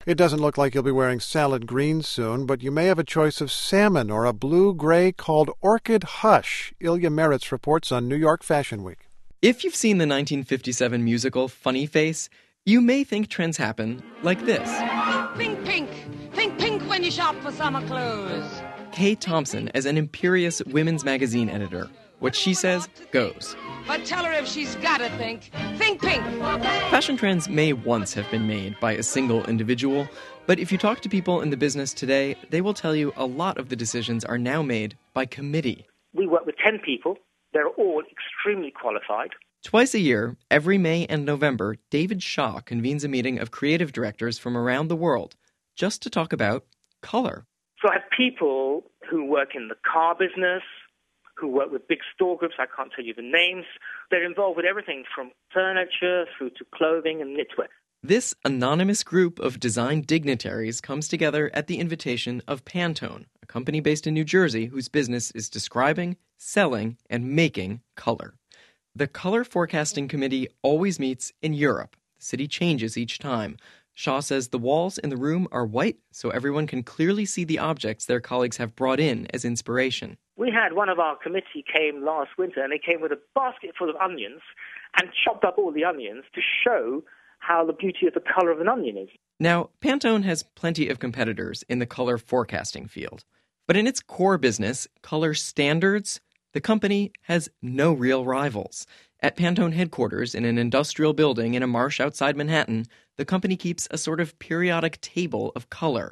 It doesn't look like you'll be wearing salad green soon, but you may have a choice of salmon or a blue-gray called Orchid Hush. Ilya Meritz reports on New York Fashion Week. If you've seen the 1957 musical Funny Face, you may think trends happen like this. Think pink. Think pink when you shop for summer clothes. Kay Thompson is an imperious women's magazine editor. What she says goes. But tell her if she's gotta think pink. Fashion trends may once have been made by a single individual, but if you talk to people in the business today, they will tell you a lot of the decisions are now made by committee. We work with 10 people. They're all extremely qualified. Twice a year, every May and November, David Shaw convenes a meeting of creative directors from around the world just to talk about color. So I have people who work in the car business, who work with big store groups. I can't tell you the names. They're involved with everything from furniture through to clothing and knitwear. This anonymous group of design dignitaries comes together at the invitation of Pantone, a company based in New Jersey whose business is describing, selling, and making color. The Color Forecasting Committee always meets in Europe. The city changes each time. Shaw says the walls in the room are white so everyone can clearly see the objects their colleagues have brought in as inspiration. We had one of our committee came last winter, and they came with a basket full of onions and chopped up all the onions to show how the beauty of the color of an onion is. Now, Pantone has plenty of competitors in the color forecasting field. But in its core business, color standards, the company has no real rivals. At Pantone headquarters in an industrial building in a marsh outside Manhattan, the company keeps a sort of periodic table of color,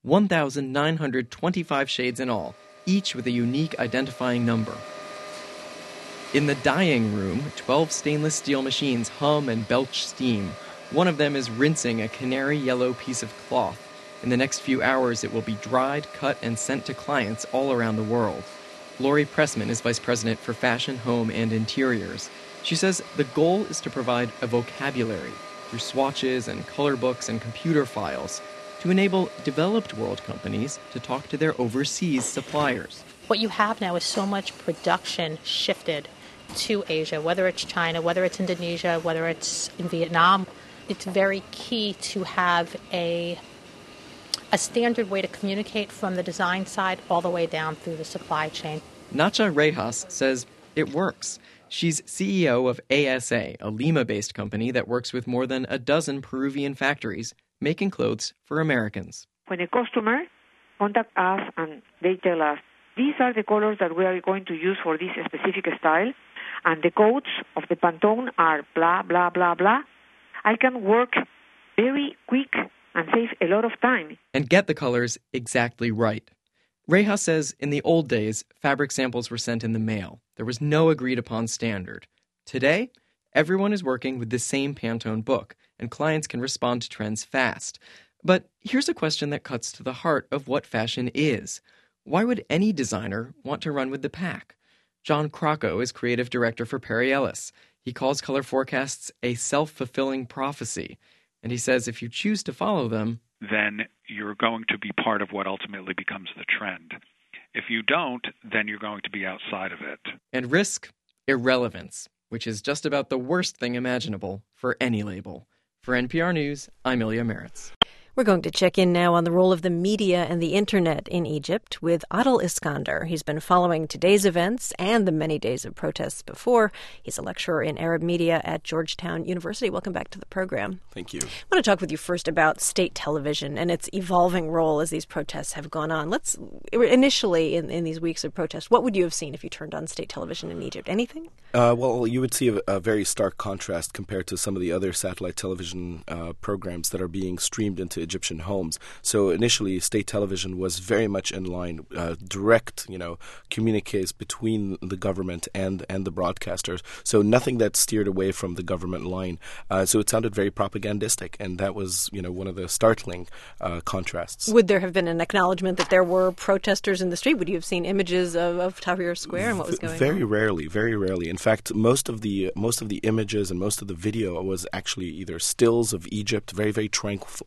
1,925 shades in all, each with a unique identifying number. In the dyeing room, 12 stainless steel machines hum and belch steam. One of them is rinsing a canary yellow piece of cloth. In the next few hours, it will be dried, cut, and sent to clients all around the world. Lori Pressman is vice president for fashion, home, and interiors. She says the goal is to provide a vocabulary through swatches and color books and computer files to enable developed world companies to talk to their overseas suppliers. What you have now is so much production shifted to Asia, whether it's China, whether it's Indonesia, whether it's in Vietnam. It's very key to have a standard way to communicate from the design side all the way down through the supply chain. Nacha Rejas says it works. She's CEO of ASA, a Lima-based company that works with more than a dozen Peruvian factories making clothes for Americans. When a customer contacts us and they tell us, these are the colors that we are going to use for this specific style, and the codes of the Pantone are blah, blah, blah, blah, I can work very quick and save a lot of time. And get the colors exactly right. Rejas says in the old days, fabric samples were sent in the mail. There was no agreed-upon standard. Today, everyone is working with the same Pantone book, and clients can respond to trends fast. But here's a question that cuts to the heart of what fashion is. Why would any designer want to run with the pack? John Crocco is creative director for Perry Ellis. He calls color forecasts a self-fulfilling prophecy. And he says if you choose to follow them, then you're going to be part of what ultimately becomes the trend. If you don't, then you're going to be outside of it. And risk irrelevance, which is just about the worst thing imaginable for any label. For NPR News, I'm Ilya Meritz. We're going to check in now on the role of the media and the internet in Egypt with Adel Iskander. He's been following today's events and the many days of protests before. He's a lecturer in Arab media at Georgetown University. Welcome back to the program. Thank you. I want to talk with you first about state television and its evolving role as these protests have gone on. Initially in these weeks of protest, what would you have seen if you turned on state television in Egypt? Anything? Well, you would see a very stark contrast compared to some of the other satellite television programs that are being streamed into Egyptian homes. So initially, state television was very much in line, direct, communiques between the government and the broadcasters. So nothing that steered away from the government line. So it sounded very propagandistic, and that was, one of the startling contrasts. Would there have been an acknowledgement that there were protesters in the street? Would you have seen images of Tahrir Square and what was going on? Very rarely. In fact, most of the images and most of the video was actually either stills of Egypt, very tranquil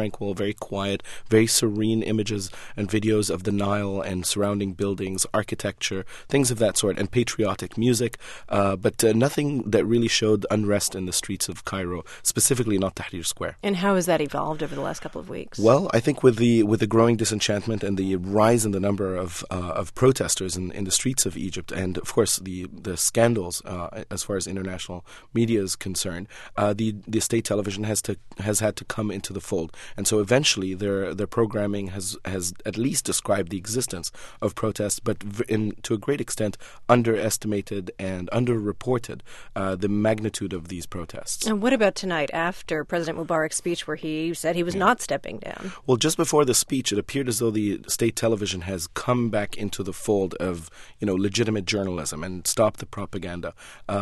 tranquil, very quiet, very serene images and videos of the Nile and surrounding buildings, architecture, things of that sort, and patriotic music, but nothing that really showed unrest in the streets of Cairo, specifically not Tahrir Square. And how has that evolved over the last couple of weeks? Well, I think with the growing disenchantment and the rise in the number of protesters in the streets of Egypt, and of course the scandals as far as international media is concerned, the state television has had to come into the fold, and so eventually their programming has at least described the existence of protests, but to a great extent underestimated and underreported the magnitude of these protests. And what about tonight after President Mubarak's speech where he said he was not stepping down? Well, just before the speech, it appeared as though the state television has come back into the fold of legitimate journalism and stopped the propaganda.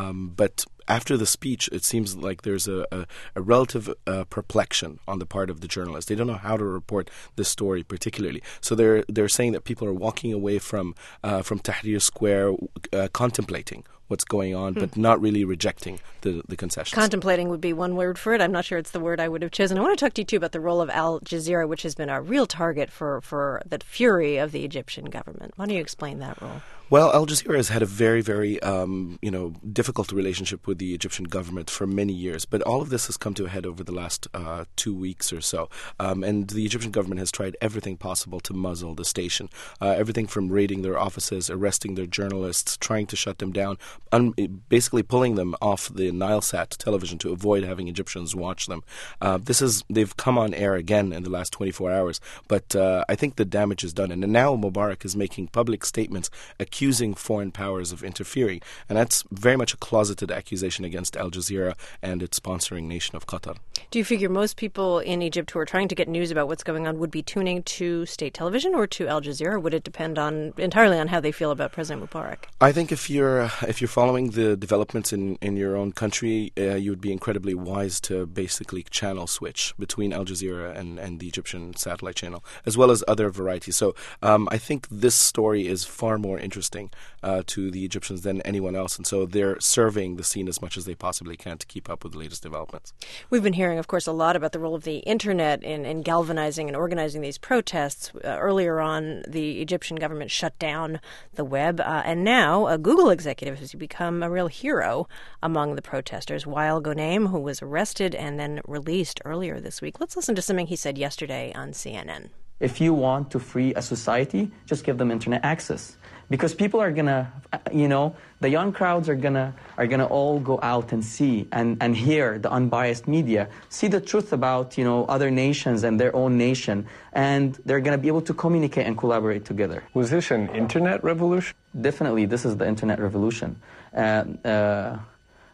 But after the speech, it seems like there's a relative perplexion on the part of the journalists. They don't know how to report this story particularly. So they're saying that people are walking away from Tahrir Square contemplating what's going on, but not really rejecting the concessions. Contemplating would be one word for it. I'm not sure it's the word I would have chosen. I want to talk to you, too, about the role of Al Jazeera, which has been a real target for the fury of the Egyptian government. Why don't you explain that role? Well, Al Jazeera has had a very, very, difficult relationship with the Egyptian government for many years. But all of this has come to a head over the last 2 weeks or so. And the Egyptian government has tried everything possible to muzzle the station. Everything from raiding their offices, arresting their journalists, trying to shut them down, basically pulling them off the Nilesat television to avoid having Egyptians watch them. They've come on air again in the last 24 hours. But I think the damage is done. And now Mubarak is making public statements accusing foreign powers of interfering. And that's very much a closeted accusation against Al Jazeera and its sponsoring nation of Qatar. Do you figure most people in Egypt who are trying to get news about what's going on would be tuning to state television or to Al Jazeera? Or would it depend entirely on how they feel about President Mubarak? I think if you're following the developments in your own country, you would be incredibly wise to basically channel switch between Al Jazeera and the Egyptian satellite channel, as well as other varieties. So I think this story is far more interesting to the Egyptians than anyone else, and so they're surveying the scene as much as they possibly can to keep up with the latest developments. We've been hearing, of course, a lot about the role of the internet in galvanizing and organizing these protests. Earlier on, the Egyptian government shut down the web, and now a Google executive has become a real hero among the protesters. Wael Ghonim, who was arrested and then released earlier this week. Let's listen to something he said yesterday on CNN. If you want to free a society, just give them internet access. Because people are gonna, the young crowds are gonna all go out and see and hear the unbiased media, see the truth about, other nations and their own nation, and they're gonna be able to communicate and collaborate together. Was this an internet revolution? Definitely, this is the internet revolution. I'll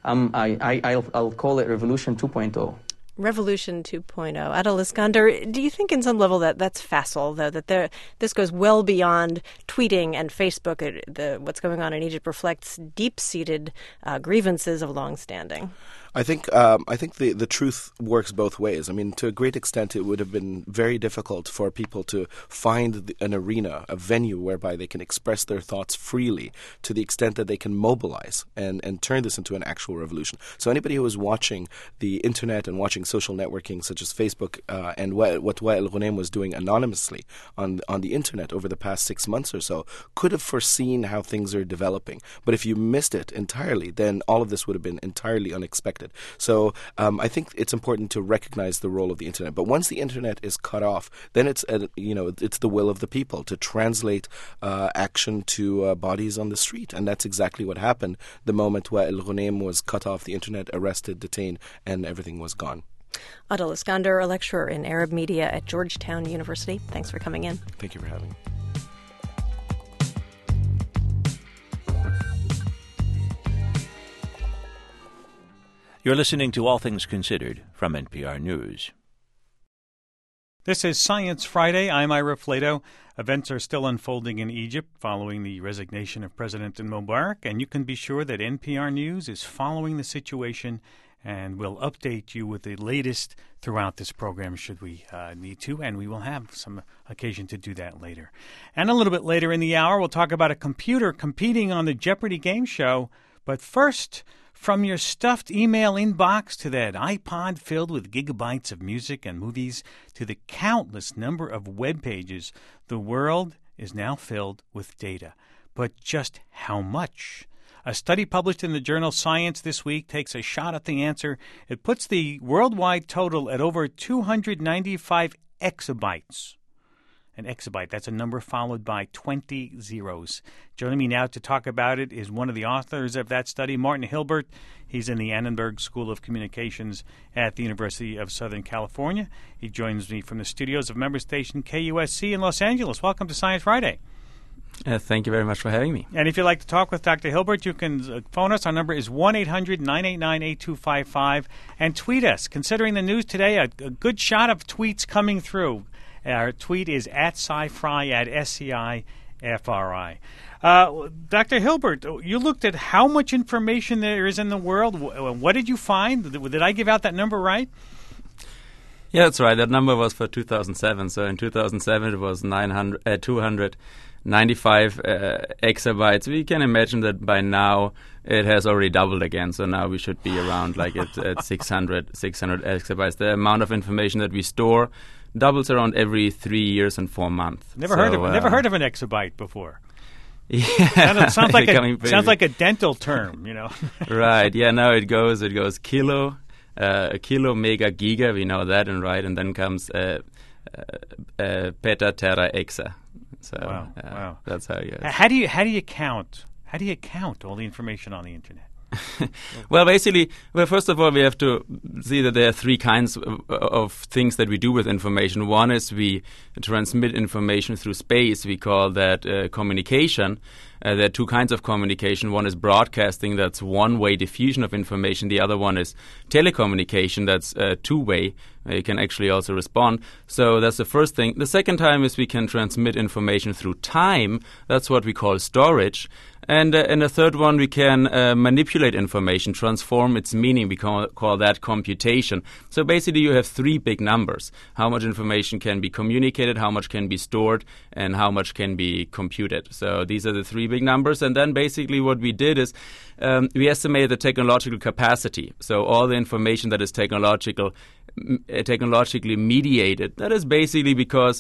call it Revolution 2.0. Revolution 2.0. Adel Iskander, do you think in some level that's facile, though, that this goes well beyond tweeting and Facebook? What's going on in Egypt reflects deep-seated grievances of long-standing. I think the truth works both ways. I mean, to a great extent, it would have been very difficult for people to find an arena, a venue whereby they can express their thoughts freely to the extent that they can mobilize and turn this into an actual revolution. So anybody who is watching the internet and watching social networking such as Facebook and what Wael Ghonim was doing anonymously on the internet over the past 6 months or so could have foreseen how things are developing. But if you missed it entirely, then all of this would have been entirely unexpected. So I think it's important to recognize the role of the internet. But once the internet is cut off, then it's the will of the people to translate action to bodies on the street, and that's exactly what happened the moment Wael Ghonim was cut off the internet, arrested, detained, and everything was gone. Adel Iskander, a lecturer in Arab media at Georgetown University. Thanks for coming in. Thank you for having me. You're listening to All Things Considered from NPR News. This is Science Friday. I'm Ira Flato. Events are still unfolding in Egypt following the resignation of President Mubarak, and you can be sure that NPR News is following the situation and we'll update you with the latest throughout this program should we need to, and we will have some occasion to do that later. And a little bit later in the hour, we'll talk about a computer competing on the Jeopardy game show. But first, From your stuffed email inbox to that iPod filled with gigabytes of music and movies to the countless number of web pages, the world is now filled with data. But just how much? A study published in the journal Science this week takes a shot at the answer. It puts the worldwide total at over 295 exabytes. An exabyte, that's a number followed by 20 zeros. Joining me now to talk about it is one of the authors of that study, Martin Hilbert. He's in the Annenberg School of Communications at the University of Southern California. He joins me from the studios of member station KUSC in Los Angeles. Welcome to Science Friday. Thank you very much for having me. And if you'd like to talk with Dr. Hilbert, you can phone us. Our number is 1-800-989-8255. And tweet us. Considering the news today, a good shot of tweets coming through. Our tweet is at SciFri, at SCIFRI. Dr. Hilbert, you looked at how much information there is in the world. What did you find? Did I give out that number right? Yeah, that's right. That number was for 2007. So in 2007, it was 295 exabytes. We can imagine that by now it has already doubled again. So now we should be around like at 600 exabytes. The amount of information that we store doubles around every 3 years and 4 months. Never heard of an exabyte before. Yeah, sounds like a dental term, you know. Right. Yeah. Now it goes kilo, kilo, mega, giga. We know that, and then comes peta, tera, exa. So wow. That's how you. How do you count? How do you count all the information on the internet? Well, first of all, we have to see that there are three kinds of things that we do with information. One is we transmit information through space. We call that communication. There are two kinds of communication. One is broadcasting. That's one-way diffusion of information. The other one is telecommunication. That's two-way. You can actually also respond. So that's the first thing. The second time is we can transmit information through time. That's what we call storage. And the third one, we can manipulate information, transform its meaning. We call that computation. So basically, you have three big numbers: how much information can be communicated, how much can be stored, and how much can be computed. So these are the three big numbers. And then basically what we did is we estimated the technological capacity. So all the information that is technologically mediated. That is basically because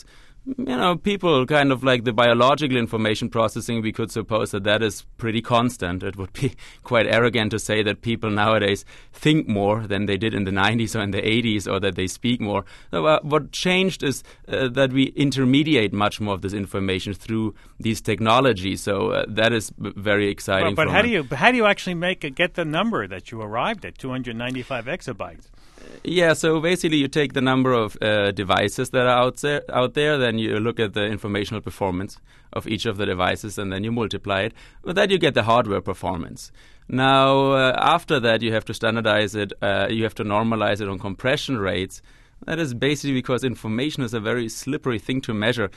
people kind of like the biological information processing, we could suppose that is pretty constant. It would be quite arrogant to say that people nowadays think more than they did in the 90s or in the 80s, or that they speak more. So, what changed is that we intermediate much more of this information through these technologies. So that is very exciting. But how do you actually get the number that you arrived at, 295 exabytes? Yeah, so basically you take the number of devices that are out there, then you look at the informational performance of each of the devices, and then you multiply it. With that, you get the hardware performance. Now, after that, you have to standardize it. You have to normalize it on compression rates. That is basically because information is a very slippery thing to measure.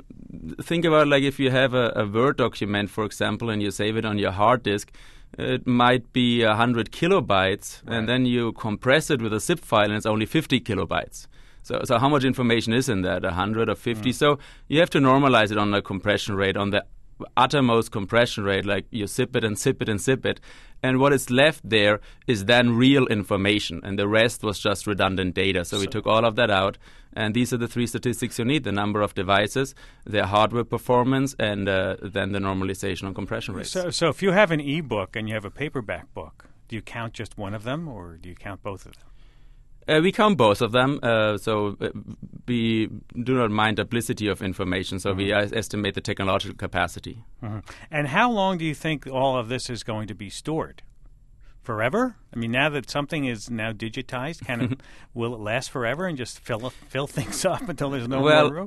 Think about like if you have a Word document, for example, and you save it on your hard disk. It might be 100 kilobytes, right. And then you compress it with a zip file, and it's only 50 kilobytes. So how much information is in that, 100 or 50? So you have to normalize it on the compression rate, on the uttermost compression rate, like you zip it and zip it and zip it. And what is left there is then real information, and the rest was just redundant data. So we took all of that out, and these are the three statistics you need: the number of devices, their hardware performance, and then the normalization on compression rates. So if you have an e-book and you have a paperback book, do you count just one of them, or do you count both of them? We count both of them, so we do not mind duplicity of information, so we estimate the technological capacity. And how long do you think all of this is going to be stored? Forever? I mean, now that something is now digitized, will it last forever and just fill things up until there's no more room?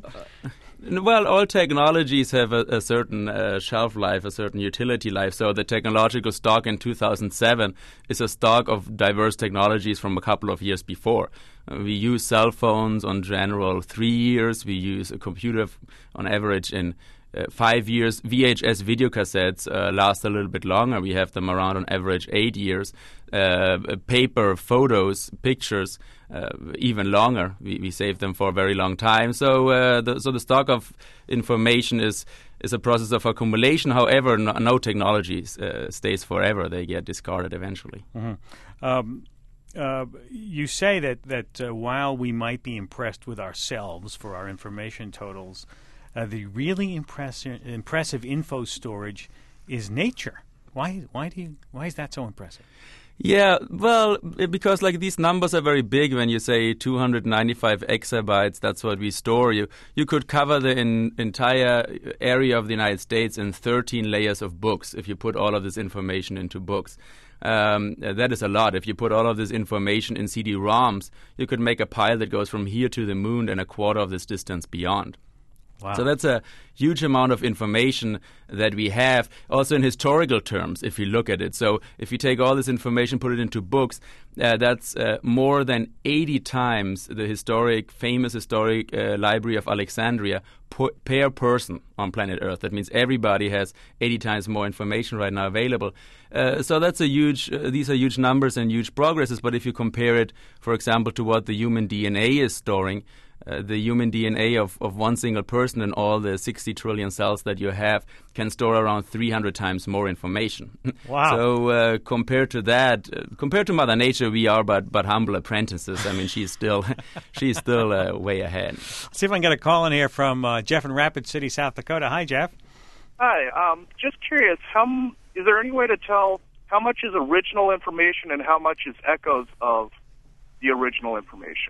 Well, all technologies have a certain shelf life, a certain utility life. So the technological stock in 2007 is a stock of diverse technologies from a couple of years before. We use cell phones on general 3 years. We use a computer on average in 5 years. VHS videocassettes last a little bit longer. We have them around on average 8 years. Paper, photos, pictures, even longer. We save them for a very long time. So the stock of information is a process of accumulation. However, no technology stays forever. They get discarded eventually. Mm-hmm. You say that while we might be impressed with ourselves for our information totals, the really impressive info storage is nature. Why is that so impressive? Yeah, well, because like these numbers are very big. When you say 295 exabytes, that's what we store. You could cover the entire area of the United States in 13 layers of books if you put all of this information into books. That is a lot. If you put all of this information in CD-ROMs, you could make a pile that goes from here to the moon and a quarter of this distance beyond. Wow. So that's a huge amount of information that we have, also in historical terms, if you look at it. So if you take all this information, put it into books, that's more than 80 times the famous historic Library of Alexandria per person on planet Earth. That means everybody has 80 times more information right now available. So that's these are huge numbers and huge progresses. But if you compare it, for example, to what the human DNA is storing, the human DNA of one single person and all the 60 trillion cells that you have can store around 300 times more information. Wow. So compared to that, compared to Mother Nature, we are but humble apprentices. I mean, she's still way ahead. Let's see if I can get a call in here from Jeff in Rapid City, South Dakota. Hi, Jeff. Hi. Just curious, is there any way to tell how much is original information and how much is echoes of the original information?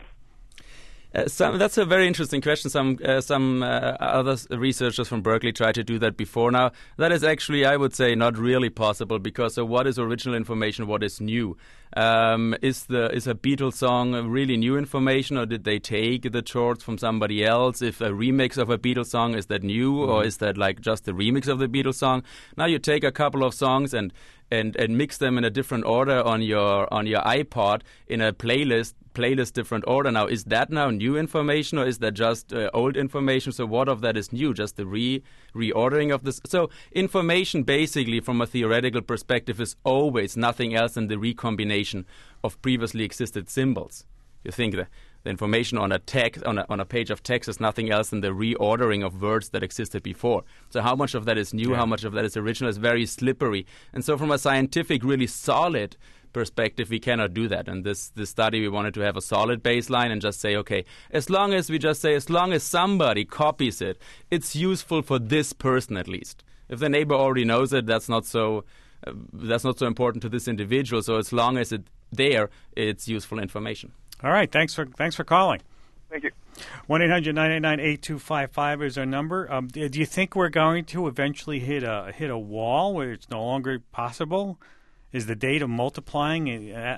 That's a very interesting question. Some other researchers from Berkeley tried to do that before now. That is actually, I would say, not really possible because what is original information, what is new? Is a Beatles song really new information, or did they take the chords from somebody else? If a remix of a Beatles song, is that new, or is that like just a remix of the Beatles song? Now you take a couple of songs and mix them in a different order on your iPod in a playlist different order. Now, is that now new information, or is that just old information? So what of that is new? Just the reordering of this? So information, basically, from a theoretical perspective, is always nothing else than the recombination of previously existed symbols. You think the information on a text on a page of text is nothing else than the reordering of words that existed before. So how much of that is new, how much of that is original, is very slippery. And so from a scientific, really solid perspective, we cannot do that. And this study, we wanted to have a solid baseline and just say, okay, as long as somebody copies it, it's useful for this person at least. If the neighbor already knows it, that's not so important to this individual. So as long as it's there, it's useful information. All right. Thanks for calling. Thank you. 1-800-989-8255 is our number. Do you think we're going to eventually hit a wall where it's no longer possible? Is the data multiplying,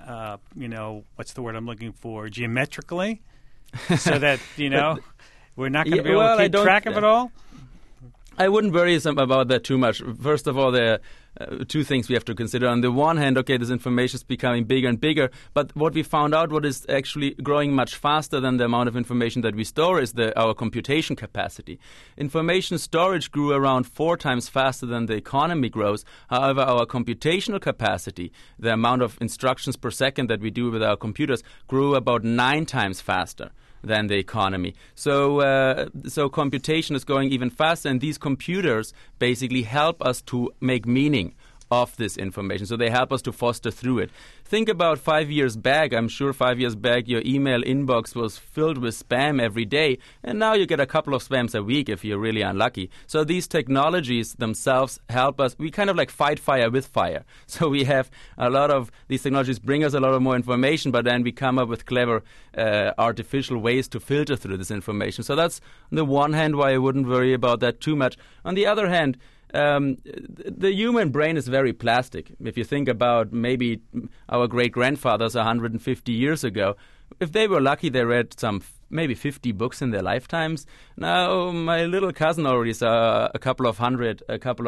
what's the word I'm looking for, geometrically, so that, we're not going to be able to keep track of it all? I wouldn't worry about that too much. First of all, there are two things we have to consider. On the one hand, okay, this information is becoming bigger and bigger, but what we found out, what is actually growing much faster than the amount of information that we store, is our computation capacity. Information storage grew around 4 times faster than the economy grows. However, our computational capacity, the amount of instructions per second that we do with our computers, grew about 9 times faster than the economy. So computation is going even faster, and these computers basically help us to make meaning of this information. So they help us to foster through it. Think about 5 years back. I'm sure 5 years back your email inbox was filled with spam every day, and now you get a couple of spams a week if you're really unlucky. So these technologies themselves help us. We kind of like fight fire with fire. So we have a lot of these technologies bring us a lot of more information, but then we come up with clever artificial ways to filter through this information. So that's on the one hand why I wouldn't worry about that too much. On the other hand, the human brain is very plastic. If you think about maybe our great-grandfathers 150 years ago, if they were lucky, they read maybe 50 books in their lifetimes. Now, my little cousin already saw a couple of hundred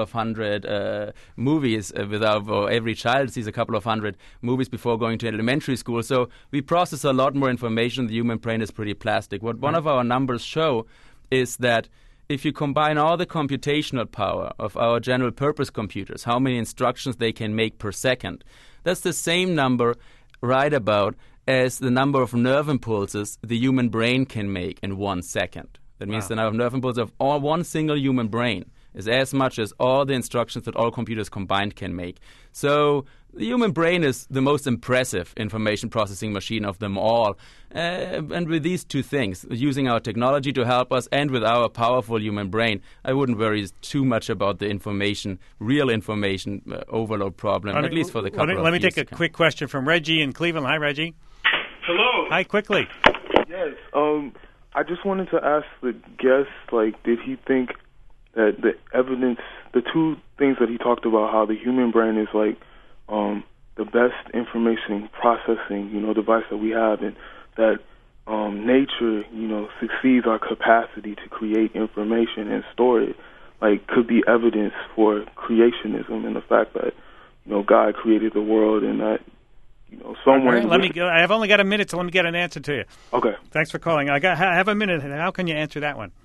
movies. Every child sees a couple of hundred movies before going to elementary school. So we process a lot more information. The human brain is pretty plastic. What one of our numbers show is that if you combine all the computational power of our general purpose computers, how many instructions they can make per second, that's the same number right about as the number of nerve impulses the human brain can make in 1 second. That means the number of nerve impulses of all one single human brain is as much as all the instructions that all computers combined can make. So the human brain is the most impressive information processing machine of them all. And with these two things, using our technology to help us and with our powerful human brain, I wouldn't worry too much about the real information overload problem, at least for the couple of years. Let me take a quick question from Reggie in Cleveland. Hi, Reggie. Hello. Hi, quickly. Yes. I just wanted to ask the guest, did he think that the evidence, the two things that he talked about, how the human brain is the best information processing, device that we have, and that nature, succeeds our capacity to create information and store it, could be evidence for creationism and the fact that, God created the world and that, somewhere. Right, I've only got a minute, so let me get an answer to you. Okay. Thanks for calling. I have a minute. How can you answer that one?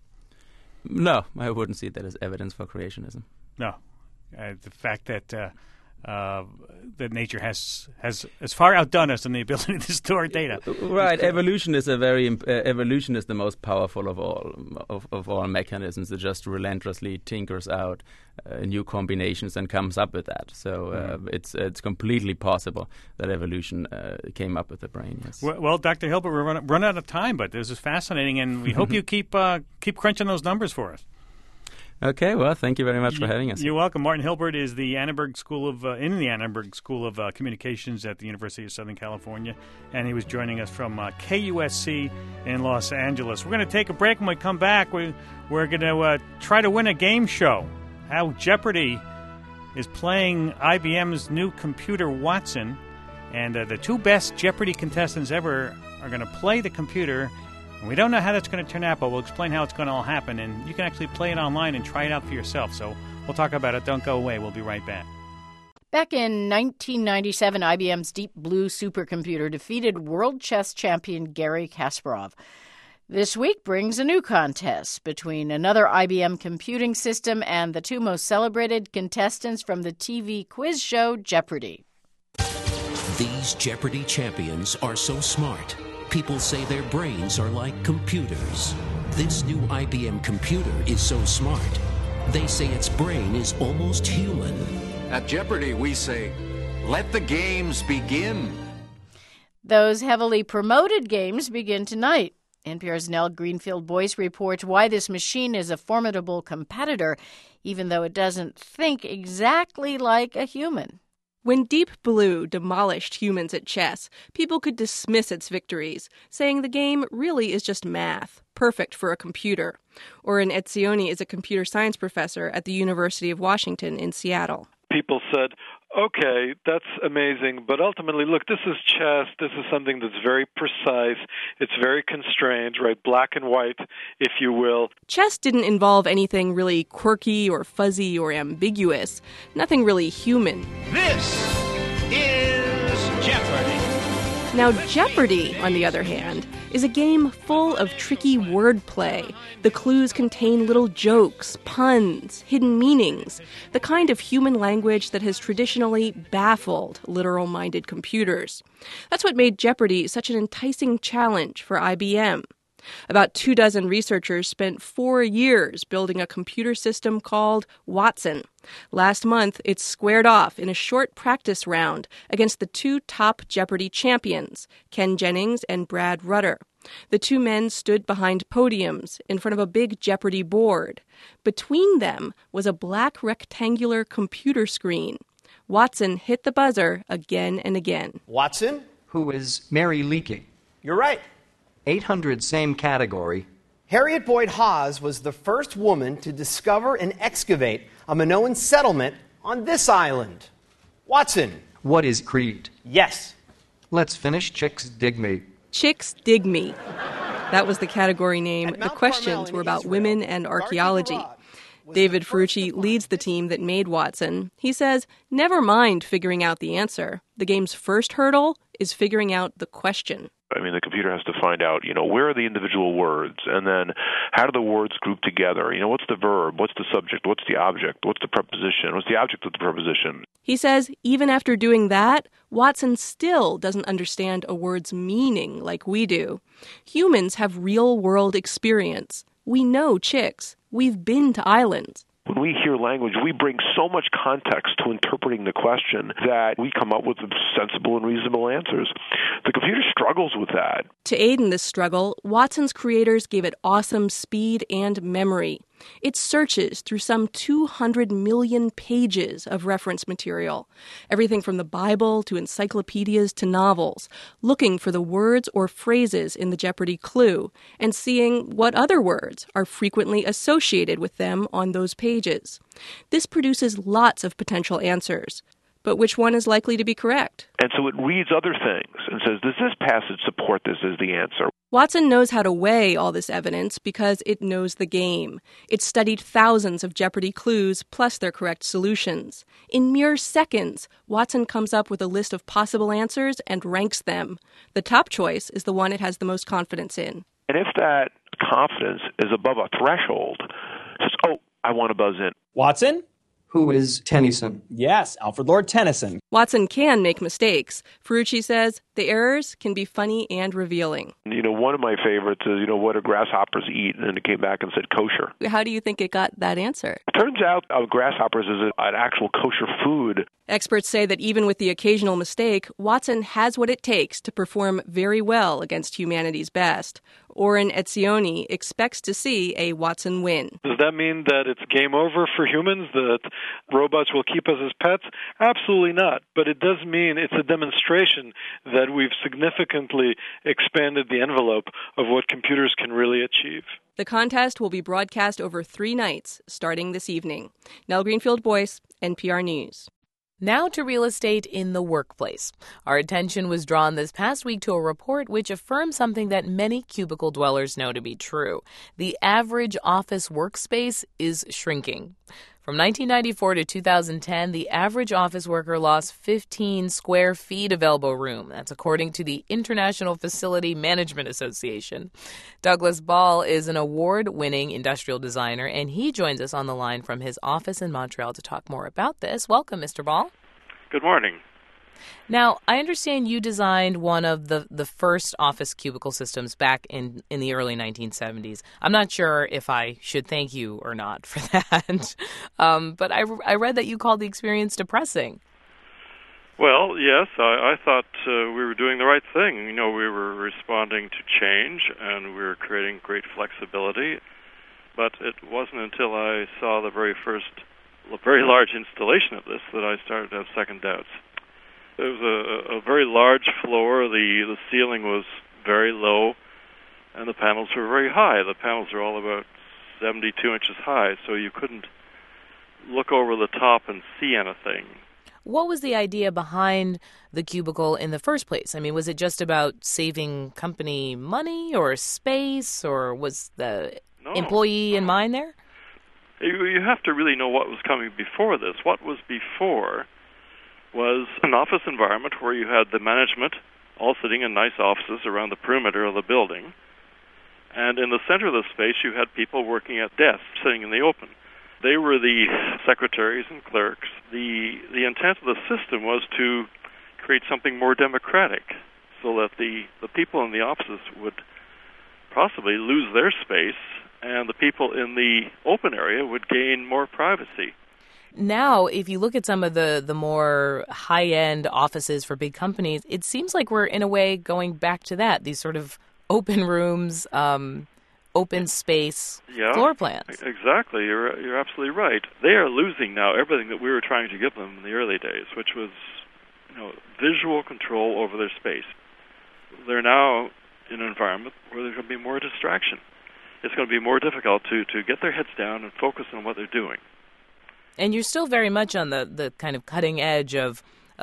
No, I wouldn't see that as evidence for creationism. No. The fact that that nature has as far outdone us in the ability to store data. Right. Evolution is evolution is the most powerful of all mechanisms. It just relentlessly tinkers out new combinations and comes up with that. So it's completely possible that evolution came up with the brain. Yes. Well, Dr. Hilbert, we're run out of time, but this is fascinating, and we hope you keep crunching those numbers for us. Okay, well, thank you very much for having us. You're welcome. Martin Hilbert is the Annenberg School of Communications at the University of Southern California, and he was joining us from KUSC in Los Angeles. We're going to take a break. When we come back, we're going to try to win a game show. How Jeopardy is playing IBM's new computer, Watson, and the two best Jeopardy contestants ever are going to play the computer. We don't know how that's going to turn out, but we'll explain how it's going to all happen, and you can actually play it online and try it out for yourself. So we'll talk about it. Don't go away. We'll be right back. Back in 1997, IBM's Deep Blue supercomputer defeated world chess champion Garry Kasparov. This week brings a new contest between another IBM computing system and the two most celebrated contestants from the TV quiz show Jeopardy! These Jeopardy! Champions are so smart. People say their brains are like computers. This new IBM computer is so smart. They say its brain is almost human. At Jeopardy! We say, let the games begin. Those heavily promoted games begin tonight. NPR's Nell Greenfield-Boyce reports why this machine is a formidable competitor, even though it doesn't think exactly like a human. When Deep Blue demolished humans at chess, people could dismiss its victories, saying the game really is just math, perfect for a computer. Oren Etzioni is a computer science professor at the University of Washington in Seattle. People said, okay, that's amazing, but ultimately, look, this is chess. This is something that's very precise. It's very constrained, right? Black and white, if you will. Chess didn't involve anything really quirky or fuzzy or ambiguous. Nothing really human. This is Jeopardy! Now, Jeopardy, on the other hand, is a game full of tricky wordplay. The clues contain little jokes, puns, hidden meanings, the kind of human language that has traditionally baffled literal-minded computers. That's what made Jeopardy such an enticing challenge for IBM. About 24 researchers spent 4 years building a computer system called Watson. Last month, it squared off in a short practice round against the two top Jeopardy! Champions, Ken Jennings and Brad Rutter. The two men stood behind podiums in front of a big Jeopardy! Board. Between them was a black rectangular computer screen. Watson hit the buzzer again and again. Watson? Who is Mary Leakey? You're right. 800, same category. Harriet Boyd Hawes was the first woman to discover and excavate a Minoan settlement on this island. Watson. What is Crete? Yes. Let's finish Chicks Dig Me. Chicks Dig Me. That was the category name. The questions were about women and archaeology. David Ferrucci leads the team that made Watson. He says, never mind figuring out the answer. The game's first hurdle is figuring out the question. I mean, the computer has to find out, where are the individual words, and then how do the words group together? What's the verb? What's the subject? What's the object? What's the preposition? What's the object of the preposition? He says even after doing that, Watson still doesn't understand a word's meaning like we do. Humans have real-world experience. We know chicks. We've been to islands. When we hear language, we bring so much context to interpreting the question that we come up with sensible and reasonable answers. The computer struggles with that. To aid in this struggle, Watson's creators gave it awesome speed and memory. It searches through some 200 million pages of reference material, everything from the Bible to encyclopedias to novels, looking for the words or phrases in the Jeopardy clue and seeing what other words are frequently associated with them on those pages. This produces lots of potential answers. But which one is likely to be correct? And so it reads other things and says, does this passage support this as the answer? Watson knows how to weigh all this evidence because it knows the game. It's studied thousands of Jeopardy clues plus their correct solutions. In mere seconds, Watson comes up with a list of possible answers and ranks them. The top choice is the one it has the most confidence in. And if that confidence is above a threshold, it says, I want to buzz in. Watson? Who is Tennyson? Yes, Alfred Lord Tennyson. Watson can make mistakes. Ferrucci says the errors can be funny and revealing. One of my favorites is, what do grasshoppers eat? And then it came back and said kosher. How do you think it got that answer? It turns out grasshoppers is an actual kosher food. Experts say that even with the occasional mistake, Watson has what it takes to perform very well against humanity's best. Oren Etzioni expects to see a Watson win. Does that mean that it's game over for humans, that robots will keep us as pets? Absolutely not. But it does mean it's a demonstration that we've significantly expanded the envelope of what computers can really achieve. The contest will be broadcast over 3 nights, starting this evening. Nell Greenfield-Boyce, NPR News. Now to real estate in the workplace. Our attention was drawn this past week to a report which affirms something that many cubicle dwellers know to be true. The average office workspace is shrinking. From 1994 to 2010, the average office worker lost 15 square feet of elbow room. That's according to the International Facility Management Association. Douglas Ball is an award-winning industrial designer, and he joins us on the line from his office in Montreal to talk more about this. Welcome, Mr. Ball. Good morning. Now, I understand you designed one of the first office cubicle systems back in the early 1970s. I'm not sure if I should thank you or not for that, but I read that you called the experience depressing. Well, yes, I thought we were doing the right thing. We were responding to change, and we were creating great flexibility, but it wasn't until I saw the very large installation of this that I started to have second doubts. It was a very large floor. The ceiling was very low, and the panels were very high. The panels are all about 72 inches high, so you couldn't look over the top and see anything. What was the idea behind the cubicle in the first place? I mean, was it just about saving company money or space, or was the employee in mind there? You have to really know what was coming before this. What was before was an office environment where you had the management all sitting in nice offices around the perimeter of the building. And in the center of the space, you had people working at desks, sitting in the open. They were the secretaries and clerks. The intent of the system was to create something more democratic so that the people in the offices would possibly lose their space and the people in the open area would gain more privacy. Now, if you look at some of the more high-end offices for big companies, it seems like we're, in a way, going back to that, these sort of open rooms, open space floor plans. Exactly. You're absolutely right. They are losing now everything that we were trying to give them in the early days, which was visual control over their space. They're now in an environment where there's going to be more distraction. It's going to be more difficult to get their heads down and focus on what they're doing. And you're still very much on the kind of cutting edge of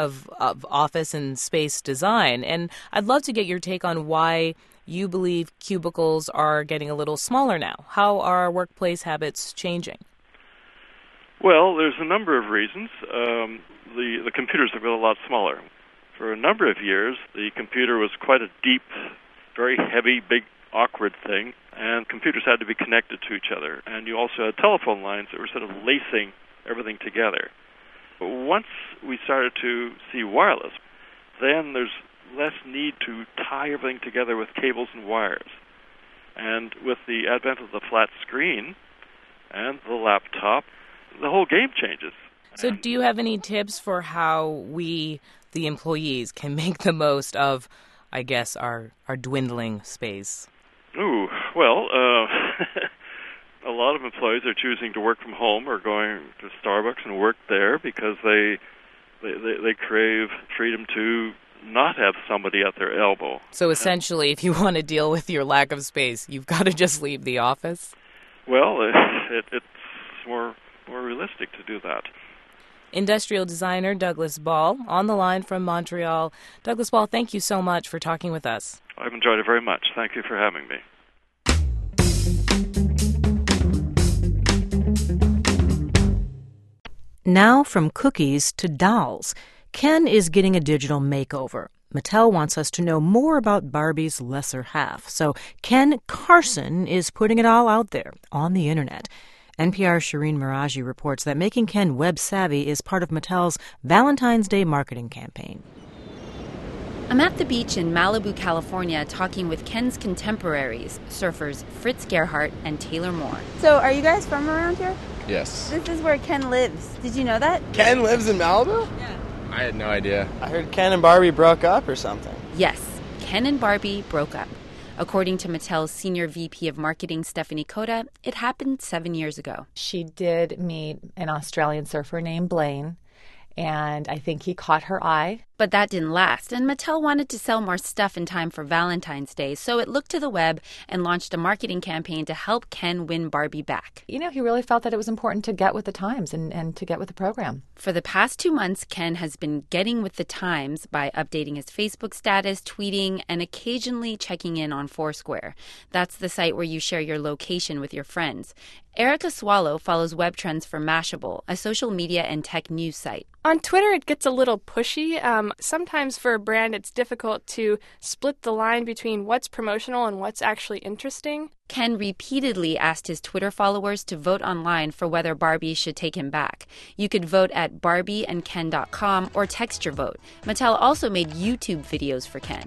office and space design. And I'd love to get your take on why you believe cubicles are getting a little smaller now. How are workplace habits changing? Well, there's a number of reasons. The computers have got a lot smaller. For a number of years, the computer was quite a deep, very heavy, big, awkward thing, and computers had to be connected to each other. And you also had telephone lines that were sort of lacing everything together. But once we started to see wireless, then there's less need to tie everything together with cables and wires. And with the advent of the flat screen and the laptop, the whole game changes. So do you have any tips for how we, the employees, can make the most of, I guess, our dwindling space? Ooh, well, a lot of employees are choosing to work from home or going to Starbucks and work there because they crave freedom to not have somebody at their elbow. So essentially, if you want to deal with your lack of space, you've got to just leave the office? Well, it's more realistic to do that. Industrial designer Douglas Ball on the line from Montreal. Douglas Ball, thank you so much for talking with us. I've enjoyed it very much. Thank you for having me. Now from cookies to dolls, Ken is getting a digital makeover. Mattel wants us to know more about Barbie's lesser half, so Ken Carson is putting it all out there on the internet. NPR's Shireen Meraji reports that making Ken web-savvy is part of Mattel's Valentine's Day marketing campaign. I'm at the beach in Malibu, California, talking with Ken's contemporaries, surfers Fritz Gerhardt and Taylor Moore. So, are you guys from around here? Yes. This is where Ken lives. Did you know that? Ken lives in Malibu? Yeah. I had no idea. I heard Ken and Barbie broke up or something. Yes, Ken and Barbie broke up. According to Mattel's Senior VP of Marketing, Stephanie Coda, it happened 7 years ago. She did meet an Australian surfer named Blaine, and I think he caught her eye. But that didn't last, and Mattel wanted to sell more stuff in time for Valentine's Day, so it looked to the web and launched a marketing campaign to help Ken win Barbie back. You know, he really felt that it was important to get with the times and to get with the program. For the past 2 months, Ken has been getting with the times by updating his Facebook status, tweeting, and occasionally checking in on Foursquare. That's the site where you share your location with your friends. Erica Swallow follows web trends for Mashable, a social media and tech news site. On Twitter, it gets a little pushy. Sometimes for a brand, it's difficult to split the line between what's promotional and what's actually interesting. Ken repeatedly asked his Twitter followers to vote online for whether Barbie should take him back. You could vote at barbieandken.com or text your vote. Mattel also made YouTube videos for Ken.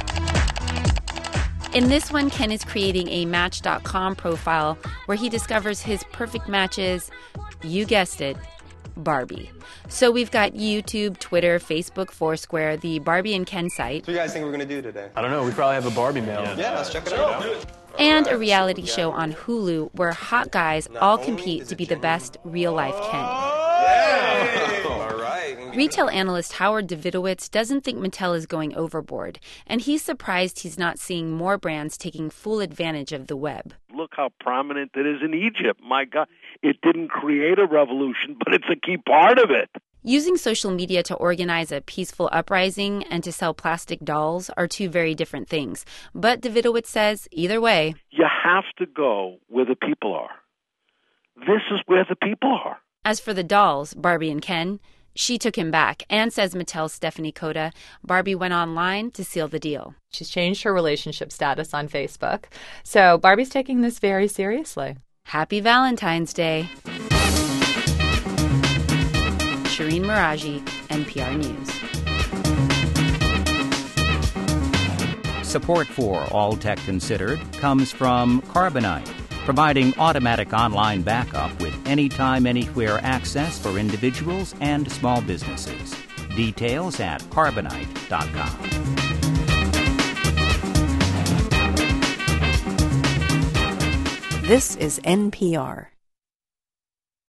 In this one, Ken is creating a Match.com profile where he discovers his perfect matches, you guessed it, Barbie. So we've got YouTube, Twitter, Facebook, Foursquare, the Barbie and Ken site. What do you guys think we're going to do today? I don't know. We probably have a Barbie mail. Yeah, let's check it out. And a reality show on Hulu where hot guys all compete to be the best real-life Ken. All right. Retail analyst Howard Davidowitz doesn't think Mattel is going overboard, and he's surprised he's not seeing more brands taking full advantage of the web. Look how prominent it is in Egypt. My God, it didn't create a revolution, but it's a key part of it. Using social media to organize a peaceful uprising and to sell plastic dolls are two very different things. But Davidowitz says, either way, you have to go where the people are. This is where the people are. As for the dolls, Barbie and Ken, she took him back, and says Mattel's Stephanie Coda, Barbie went online to seal the deal. She's changed her relationship status on Facebook. So Barbie's taking this very seriously. Happy Valentine's Day. Shireen Meraji, NPR News. Support for All Tech Considered comes from Carbonite, providing automatic online backup with anytime, anywhere access for individuals and small businesses. Details at carbonite.com. This is NPR.